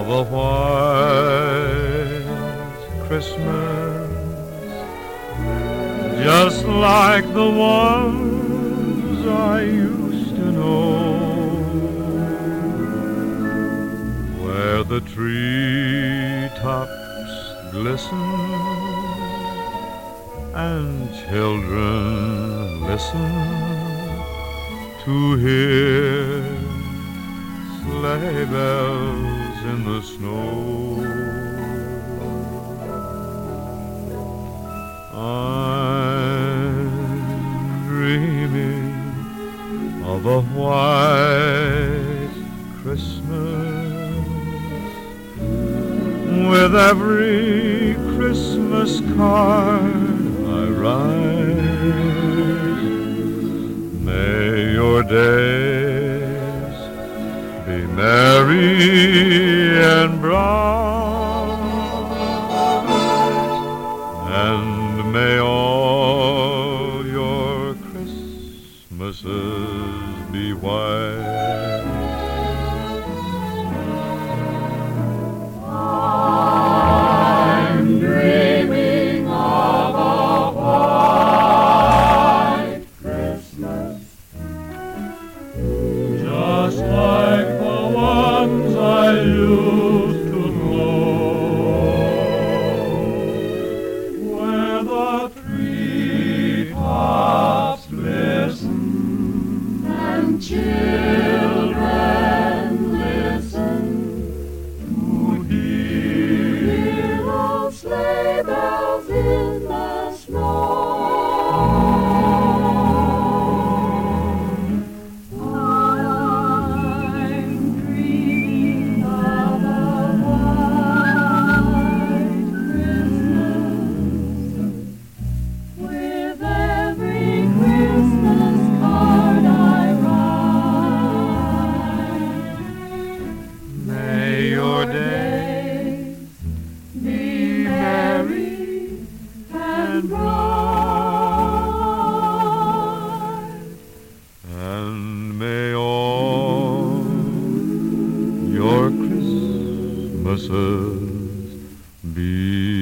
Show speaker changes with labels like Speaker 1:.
Speaker 1: of a white Christmas, just like the ones I used to know, where the treetops glisten and children listen to hear sleigh bells in the snow. I'm dreaming of a white Christmas, with every Christmas card I write. May your days be merry and bright, and may all your Christmases be white.
Speaker 2: I'm dreaming of a white Christmas,
Speaker 1: Just like the ones I used to know, where the treetops glisten
Speaker 2: and children listen
Speaker 1: to hear
Speaker 2: those sleigh bells in the snow. I'm dreaming of a white Christmas, with every Christmas card I write.
Speaker 1: May your
Speaker 2: days be merry and bright,
Speaker 1: and may all your Christmases be